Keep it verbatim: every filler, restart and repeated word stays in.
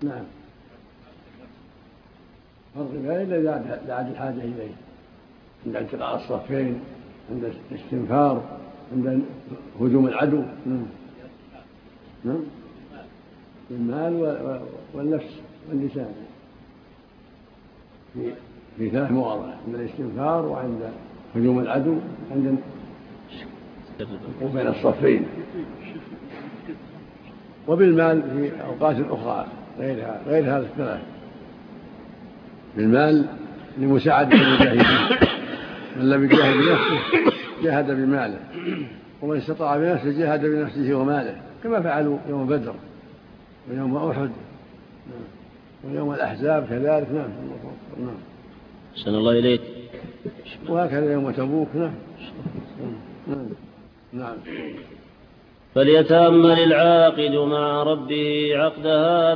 نعم. فرق ذلك إذا دعت الحاجة إليه، عند التقاء الصفين، عند الاستنفار، عند هجوم العدو. نعم. نعم. المال والنفس واللسان في في ثلاث مواضع: عند الاستنفار، وعند هجوم العدو، عند وبين الصفين. وبالمال في أوقات أخرى غيرها غير هذا الثلاث. بالمال لمساعدة المجاهدين، من لم يجاهد بنفسه جاهد بماله، ومن استطاع بنفسه جاهد بنفسه وماله، كما فعلوا يوم بدر ويوم أحد ويوم الأحزاب كذلك. نعم. نعم. أحسن الله إليك. وهكذا يوم تبوك. نعم. نعم. نعم. فليتأمل العاقد مع ربه عقدها